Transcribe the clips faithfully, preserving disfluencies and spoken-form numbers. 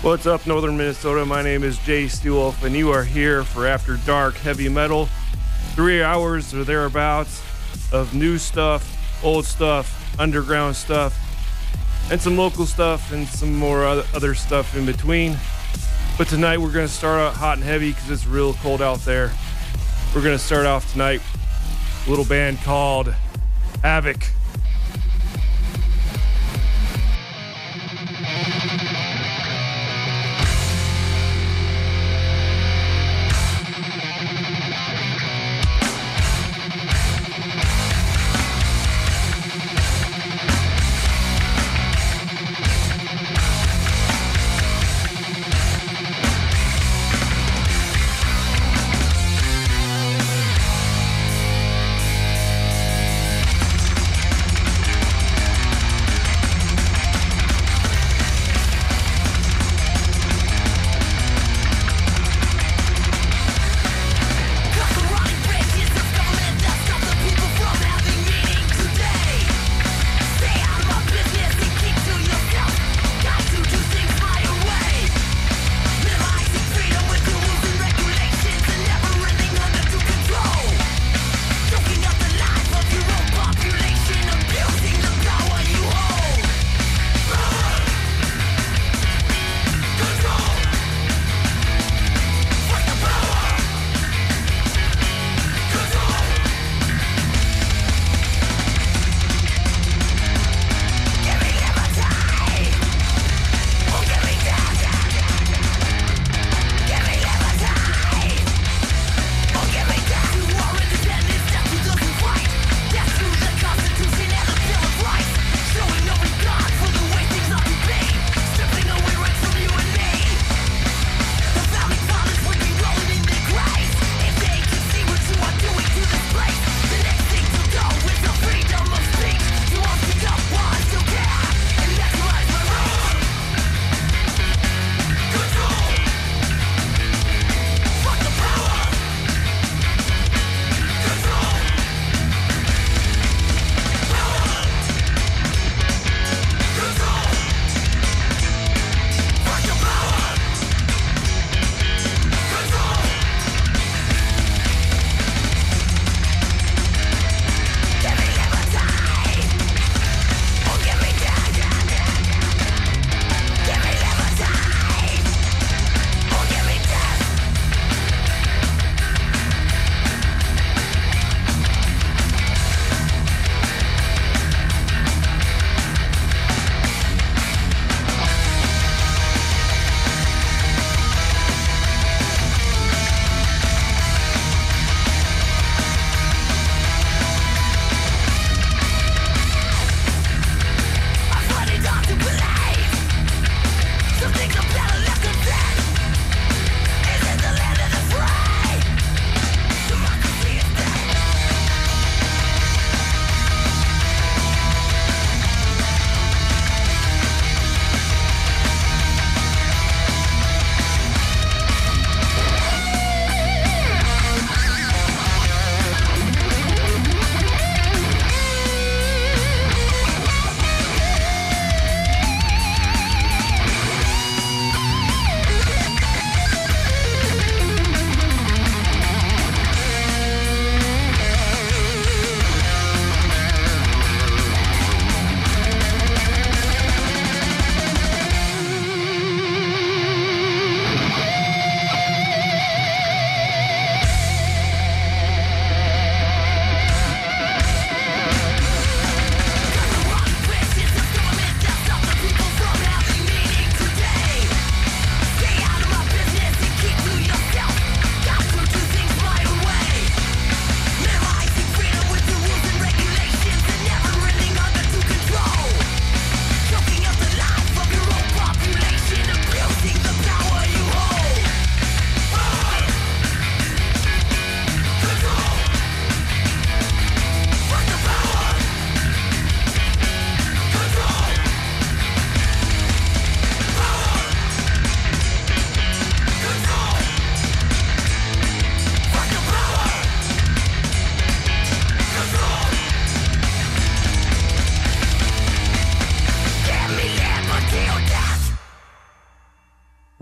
What's up, Northern Minnesota? My name is Jay Steelwolf, and you are here for After Dark Heavy Metal. Three hours or thereabouts of new stuff, old stuff, underground stuff, and some local stuff, and some more other stuff in between. But tonight we're going to start out hot and heavy because it's real cold out there. We're going to start off tonight with a little band called Havoc.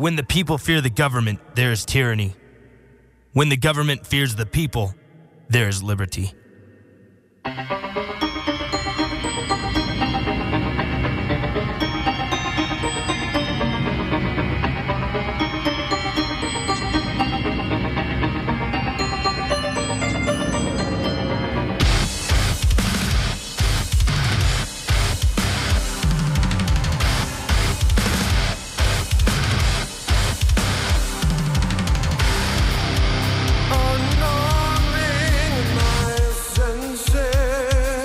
When the people fear the government, there is tyranny. When the government fears the people, there is liberty. Unarming my senses.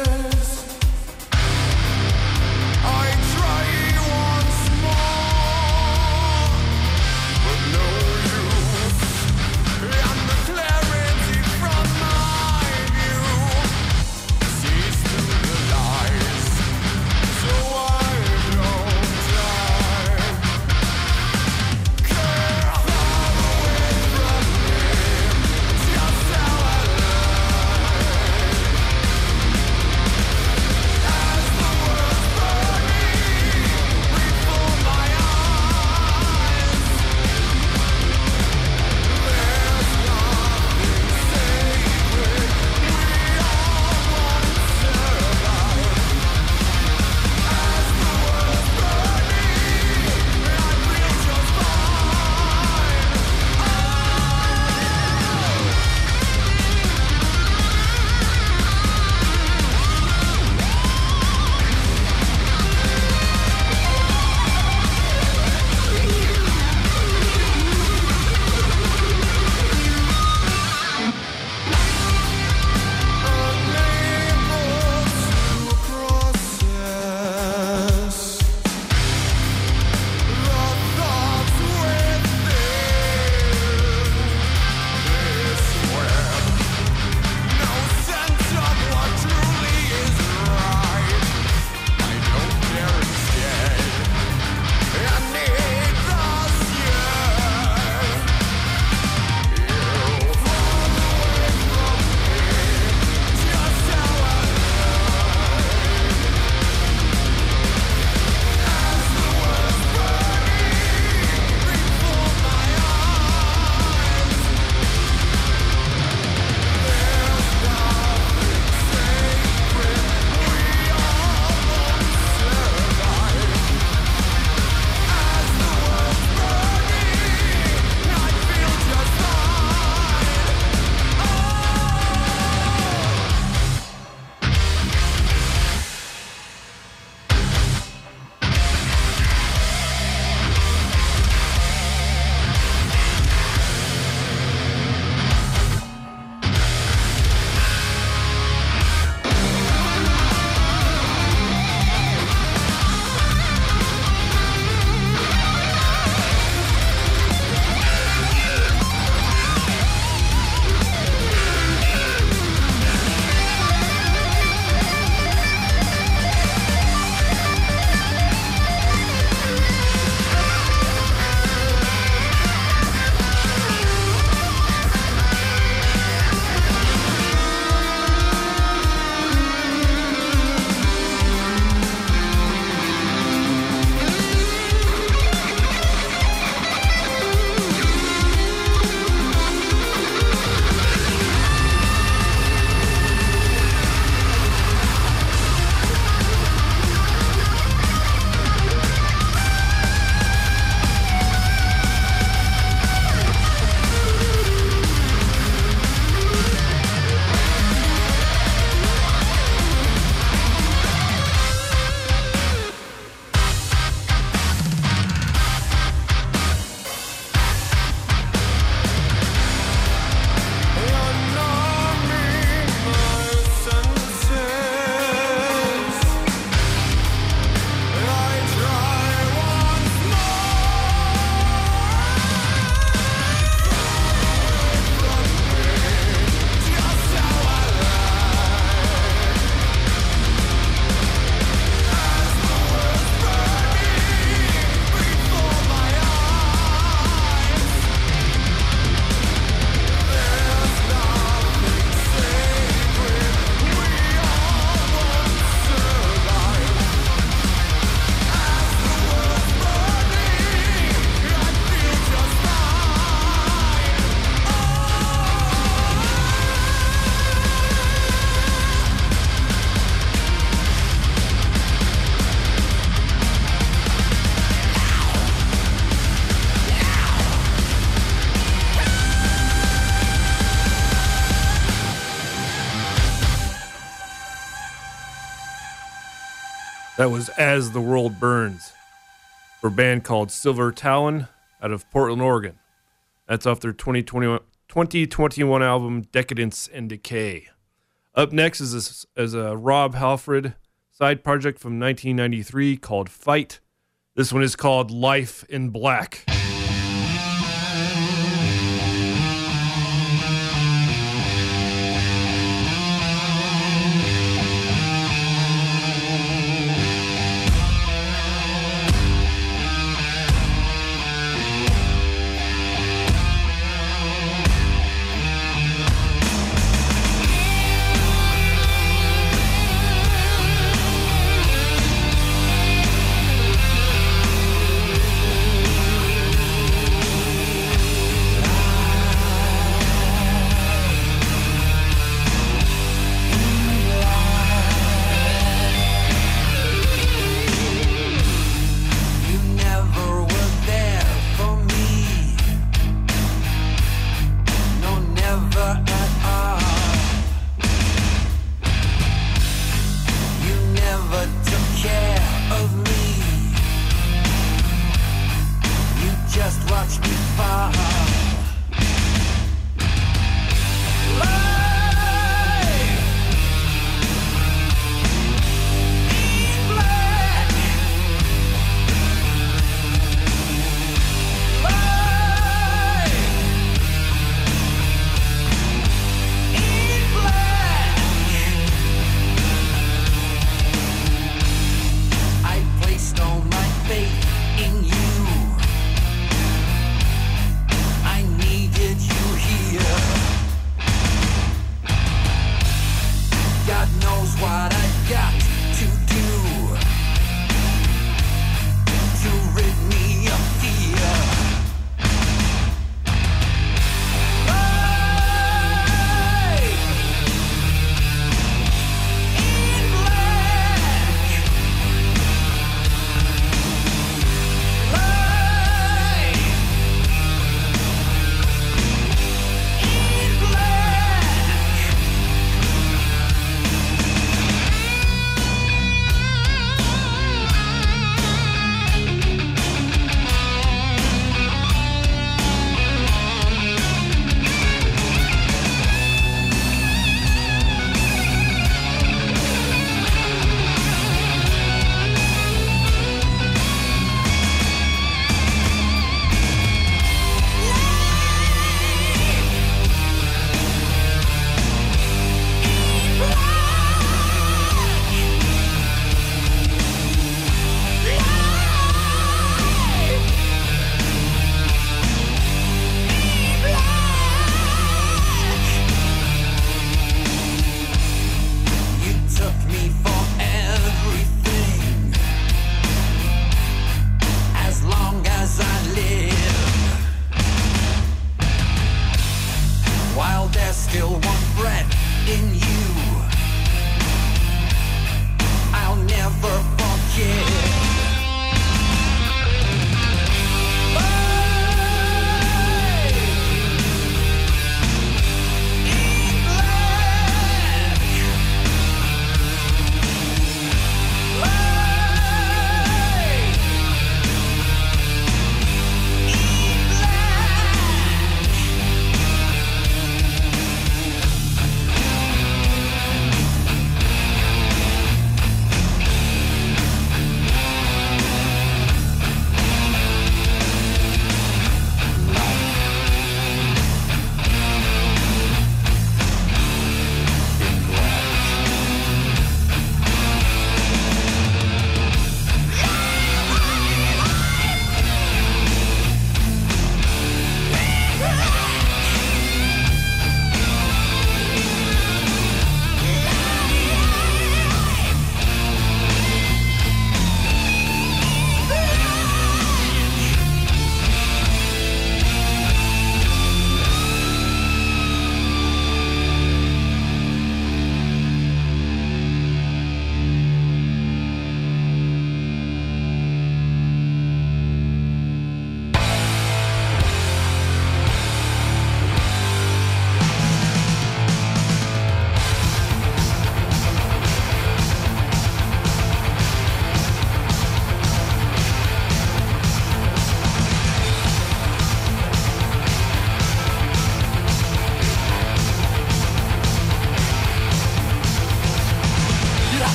That was As the World Burns, for a band called Silver Talon out of Portland, Oregon. That's off their twenty twenty-one, twenty twenty-one album, Decadence and Decay. Up next is a, is a Rob Halford side project from nineteen ninety-three called Fight. This one is called Life in Black.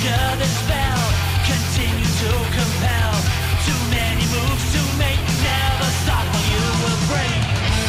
under the spell, continue to compel. Too many moves to make, never stop or you will break.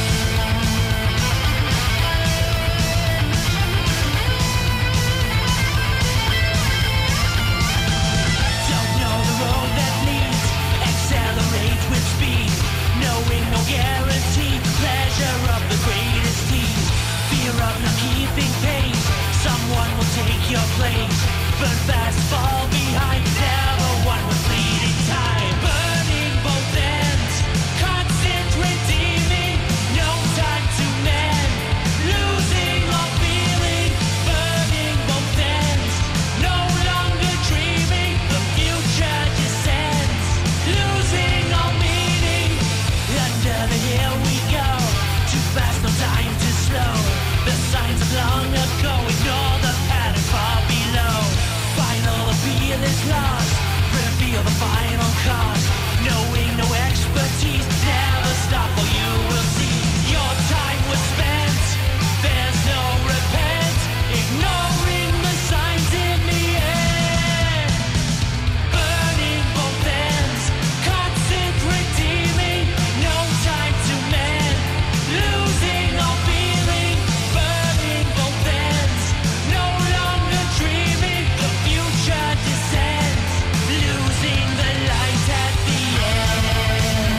Don't know the road that leads, accelerate with speed, knowing no guarantee, pleasure of the greatest tease, fear of not keeping pace, someone will take your place, burn fast, fall behind, never one with fleeting time, burning both ends, constant redeeming, no time to mend, losing all feeling, burning both ends, no longer dreaming, the future descends, losing all meaning, under the hill we go, too fast, no time to slow, the signs of long ago, ignore the pattern far below, final appeal is lost, reveal the final cost, knowing no expertise, never stop or you will see, your time was spent, there's no repent, ignoring the signs in the end, burning both ends, constant redeeming, no time to mend, losing all feeling, burning both ends, no longer dreaming, the future descends, losing the light at the end.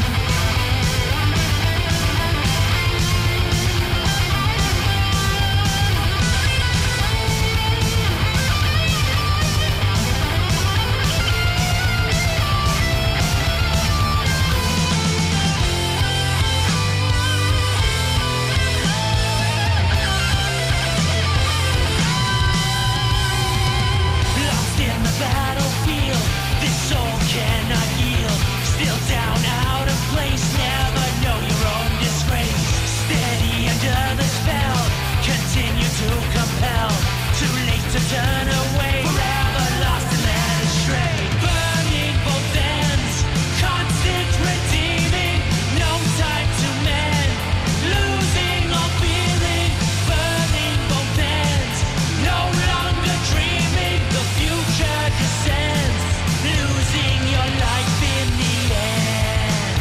Lost in the battlefield, this soul cannot yield. Still down, out of place, never know your own disgrace. Steady under the spell, continue to compel. Too late to turn away, forever lost and led astray. Burning both ends, constant redeeming, no time to mend. Losing all feeling, burning both ends, no longer dreaming, the future descends, losing your life in the end.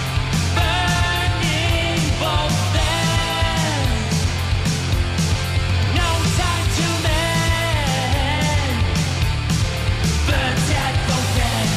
Burning both ends, no time to mend, burnt at both ends.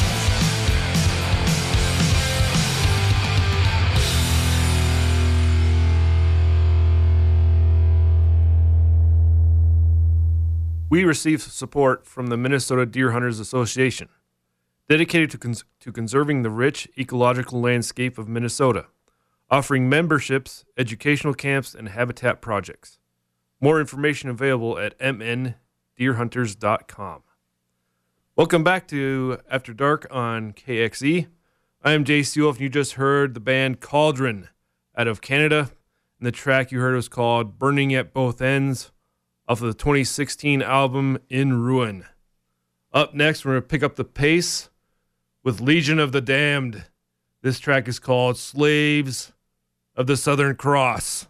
We receive support from the Minnesota Deer Hunters Association, dedicated to, cons- to conserving the rich ecological landscape of Minnesota, offering memberships, educational camps, and habitat projects. More information available at m n deer hunters dot com. Welcome back to After Dark on K X E. I am Jay Sewell, and you just heard the band Cauldron out of Canada, and the track you heard was called Burning at Both Ends, off of the twenty sixteen album In Ruin. Up next, we're going to pick up the pace with Legion of the Damned. This track is called Slaves of the Southern Cross.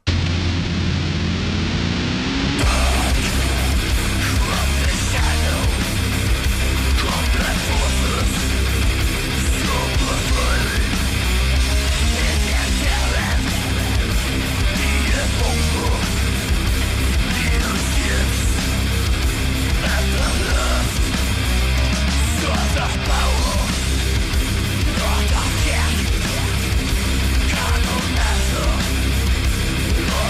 Power, not a matter.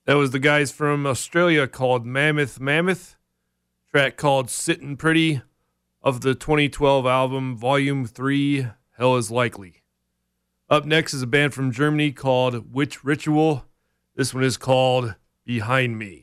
That was the guys from Australia called Mammoth Mammoth. Track called Sittin' Pretty of the twenty twelve album Volume three, Hell is Likely. Up next is a band from Germany called Witch Ritual. This one is called Behind Me.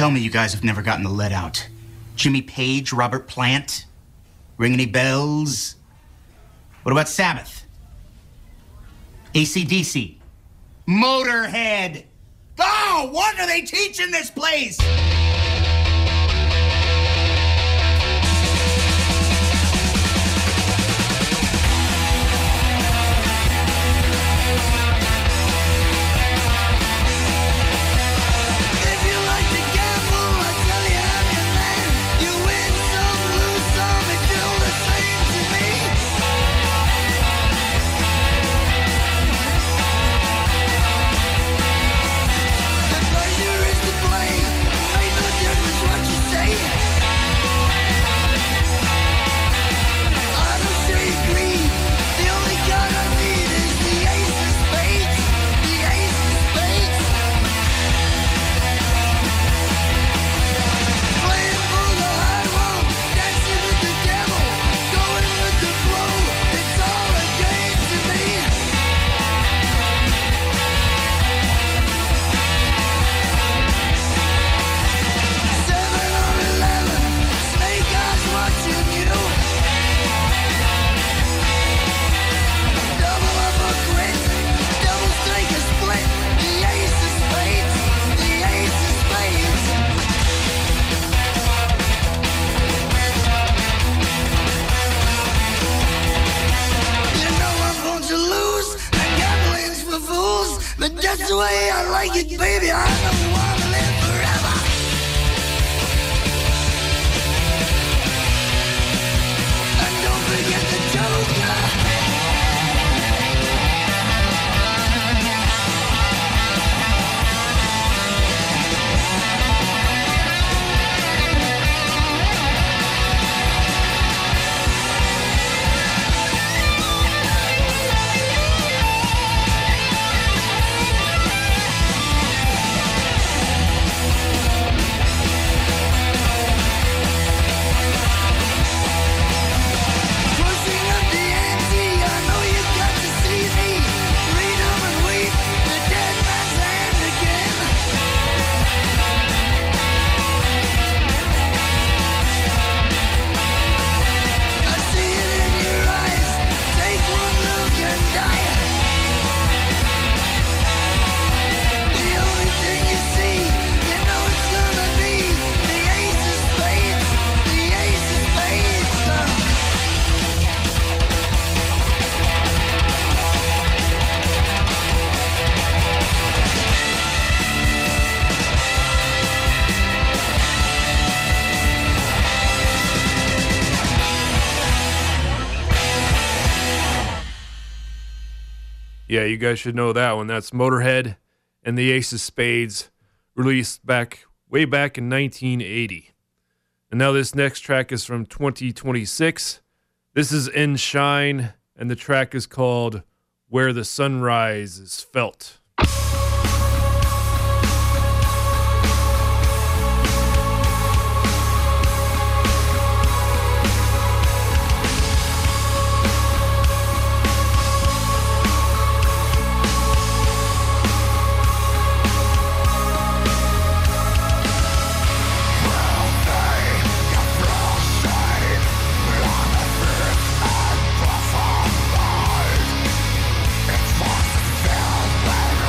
tell me you guys have never gotten the lead out. Jimmy Page, Robert Plant? Ring any bells? What about Sabbath? A C D C? Motorhead? Oh, what are they teaching this place? That's the way I like it, baby. I don't want to live forever. And don't forget the Joker. Yeah, you guys should know that one. That's Motorhead and the Ace of Spades, released back way back in nineteen eighty. And now this next track is from twenty twenty-six. This is In Shine, and the track is called Where the Sunrise is Felt. It's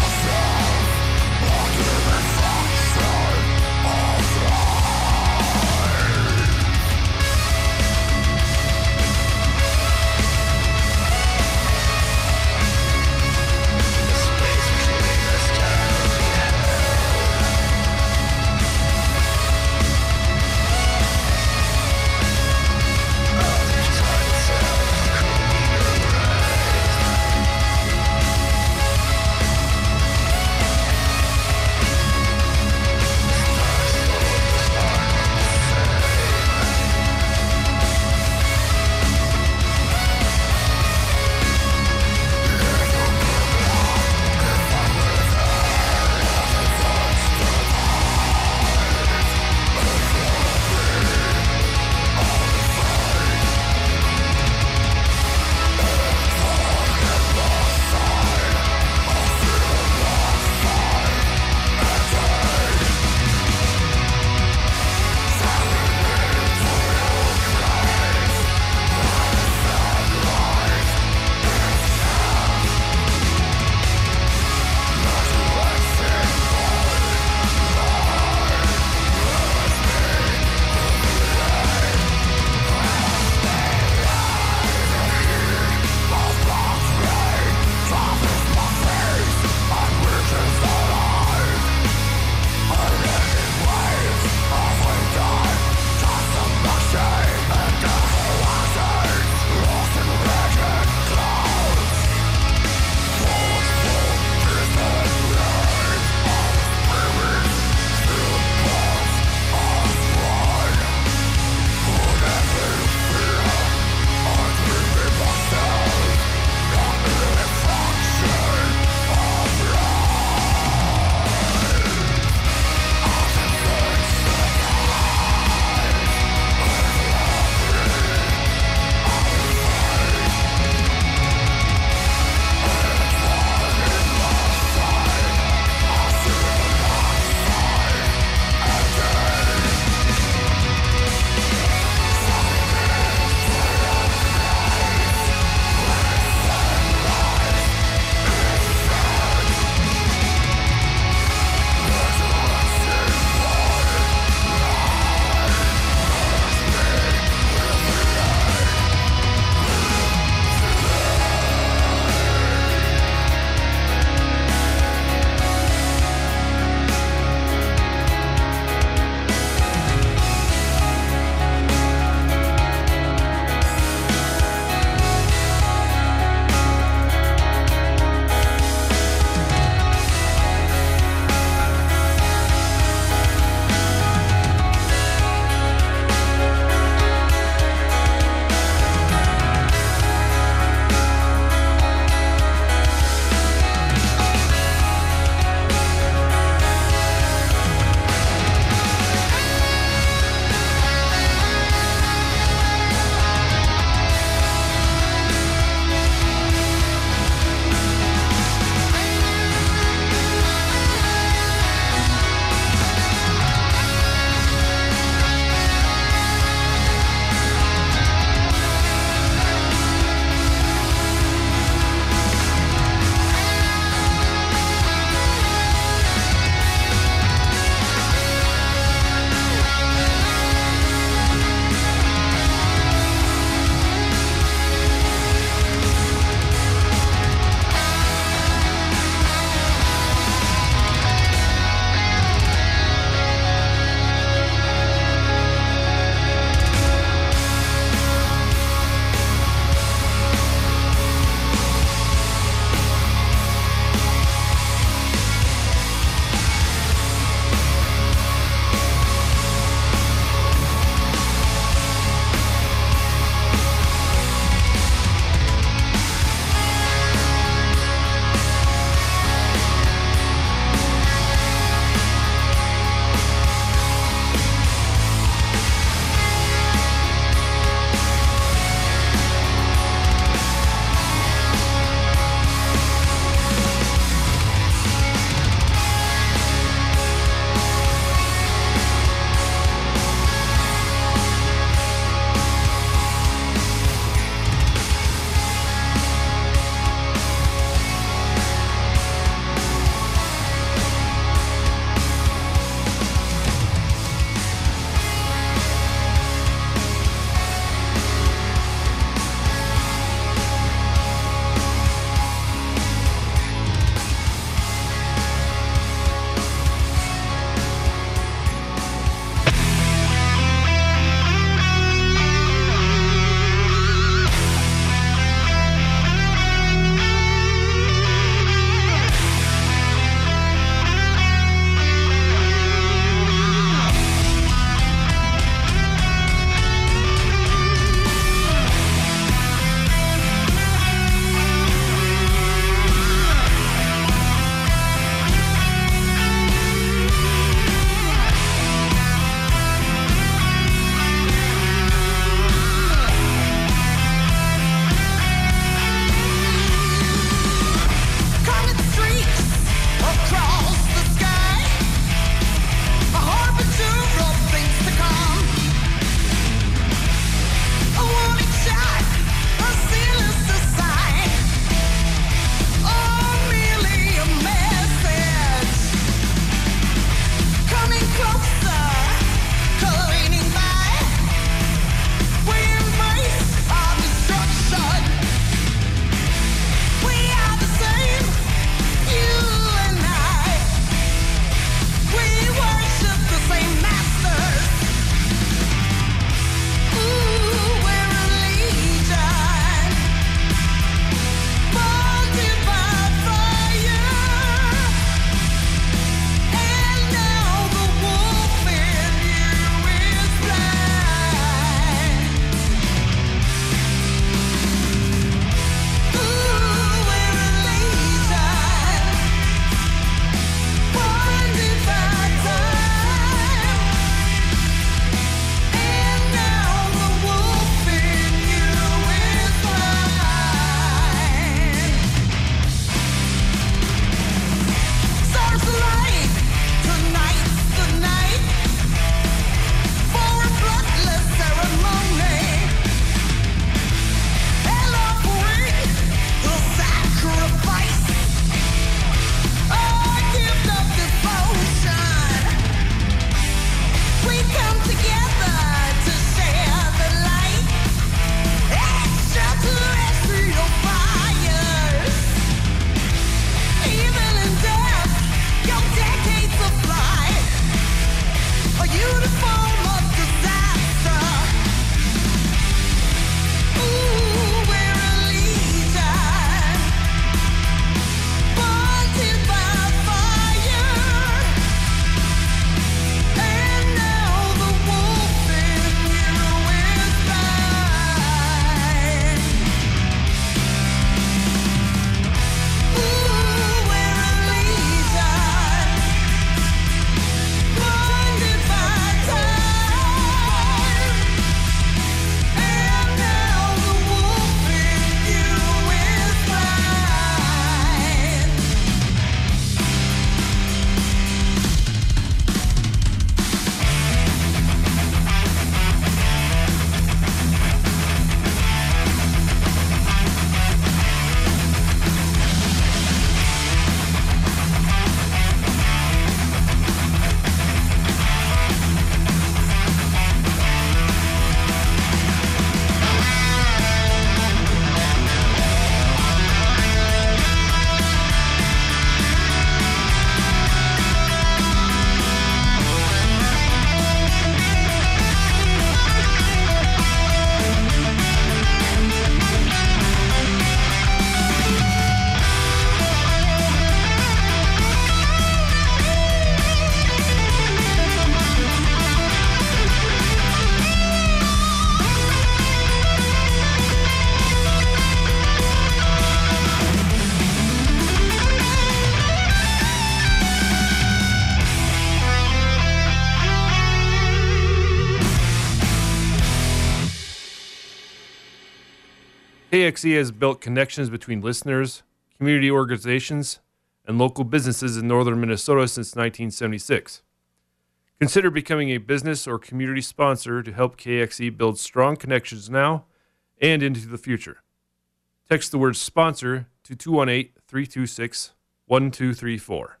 K X E has built connections between listeners, community organizations, and local businesses in northern Minnesota since nineteen seventy-six. Consider becoming a business or community sponsor to help K X E build strong connections now and into the future. Text the word sponsor to two one eight, three two six, one two three four.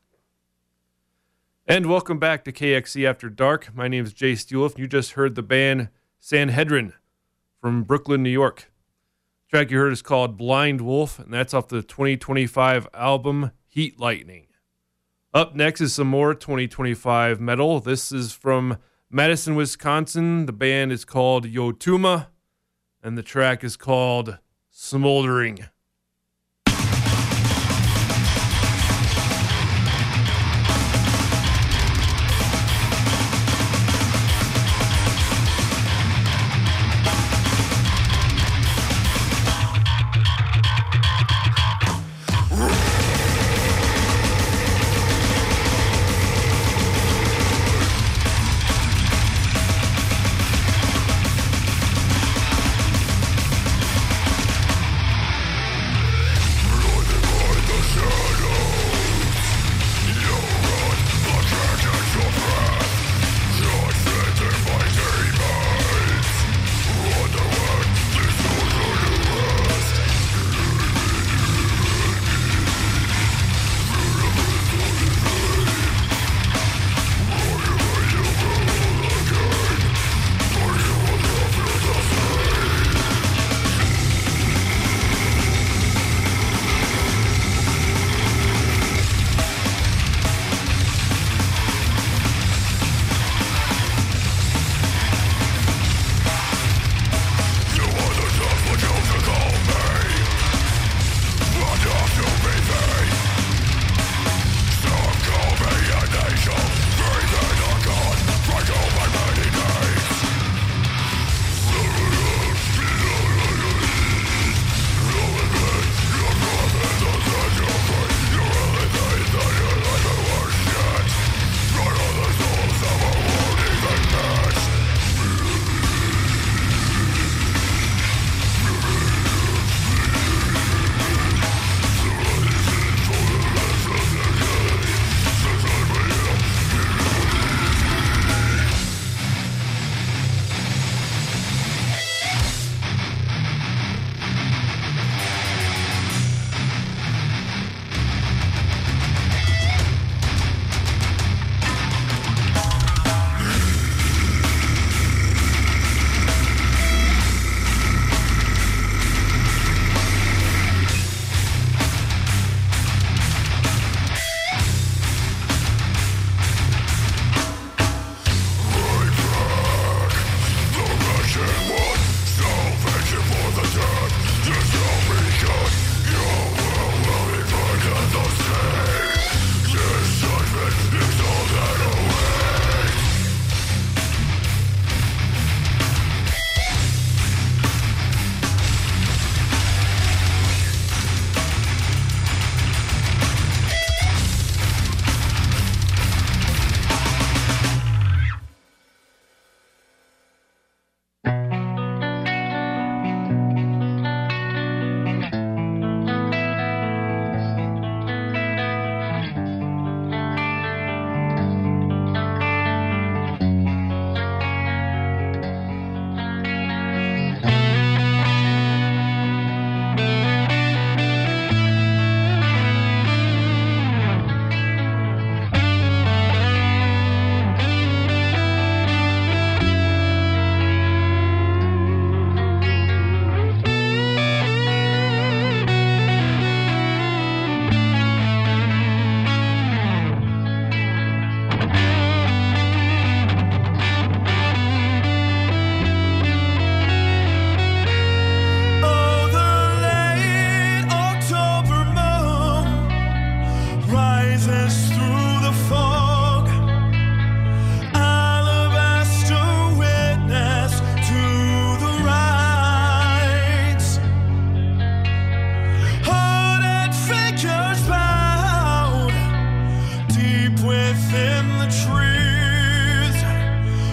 And welcome back to K X E After Dark. My name is Jay Stuliff. You just heard the band Sanhedrin from Brooklyn, New York. The track you heard is called Blind Wolf, and that's off the twenty twenty-five album Heat Lightning. Up next is some more twenty twenty-five metal. This is from Madison, Wisconsin. The band is called Yotuma, and the track is called Smoldering.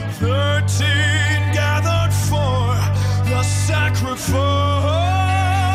sacrifice.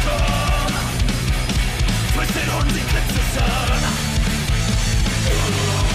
Twisted on the eclipse of sun.